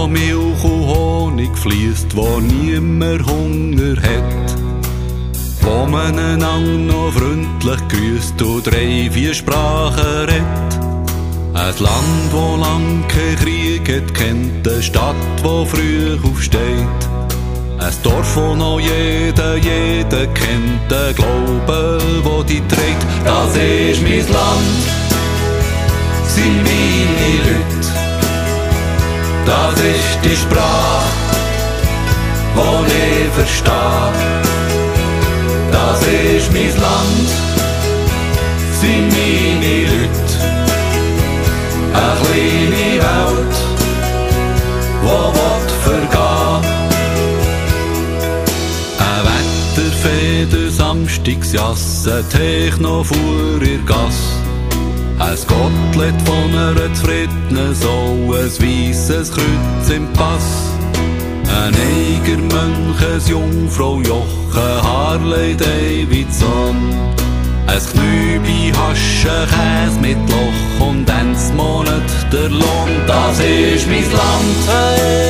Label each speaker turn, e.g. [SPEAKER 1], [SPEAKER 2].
[SPEAKER 1] Milch und Honig fließt, wo niemand Hunger hat. Wo man einander noch freundlich grüßt und 3-4 Sprachen redet. Ein Land, wo lang kein Krieg hat kennt, eine Stadt, wo früh aufsteht. Ein Dorf, wo noch jeder kennt, ein Glaube, wo die trägt. Das ist mein Land, sind meine Leute. Das ist die Sprache, die ich verstehe. Das ist mein Land, sind meine Leute. Eine kleine Welt, die vergehen. Ein Wetterfeder, Samstagsjasse, Techno vor ihr Gasse. Ein Gottlet von einer zufriedenen Sau, ein weisses Kreuz im Pass. Ein Eigermönch, ein Jungfrau Joche, Harley Davidson. Ein Knübi, Hasche, Käse mit Loch und 1 Monat der Lohn. Das ist mein Land.